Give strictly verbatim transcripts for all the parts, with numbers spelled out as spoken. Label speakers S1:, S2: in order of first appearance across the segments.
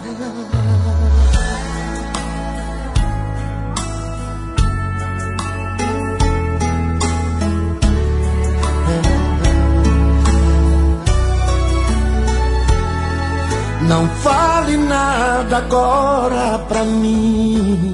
S1: Não fale nada agora pra mim,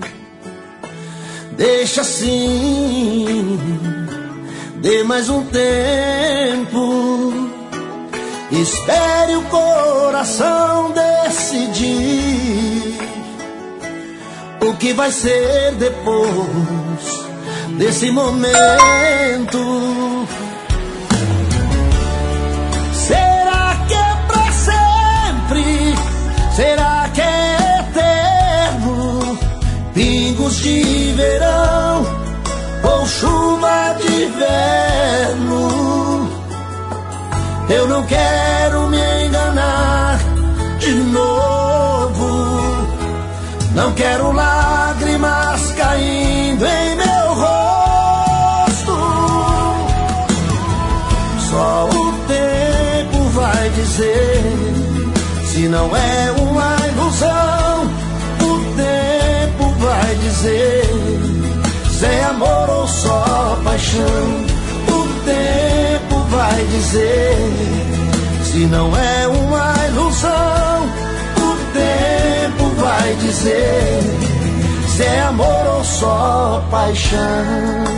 S1: deixa assim, dê mais um tempo, espere o coração decidir o que vai ser depois desse momento. Será que é eterno? Pingos de verão ou chuva de inverno? Eu não quero me enganar de novo. Não quero lágrimas caindo em meu rosto. Só o tempo vai dizer se não é uma ilusão. O tempo vai dizer se é amor ou só paixão. O tempo vai dizer se não é uma ilusão. O tempo vai dizer se é amor ou só paixão.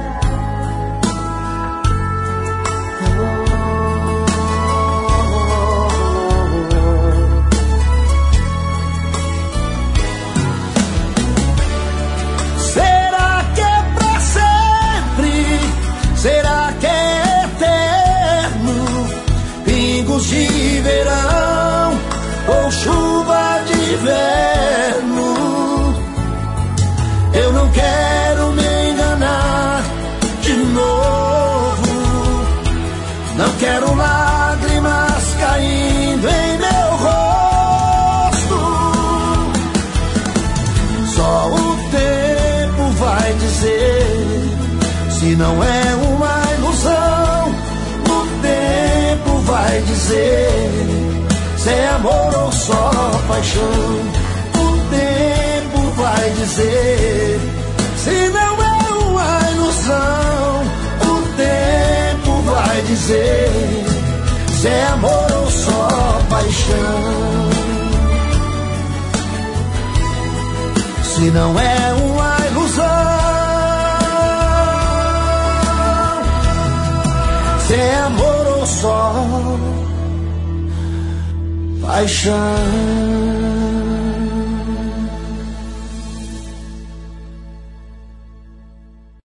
S1: Será que é eterno? Pingos de verão ou chuva de inverno? Eu não quero me enganar de novo. Não quero lágrimas caindo em meu rosto. Só o tempo vai dizer se não é uma ilusão. O tempo vai dizer se é amor ou só paixão. O tempo vai dizer se não é uma ilusão. O tempo vai dizer se é amor ou só paixão. Se não é uma ilusão, se é amor ou só paixão.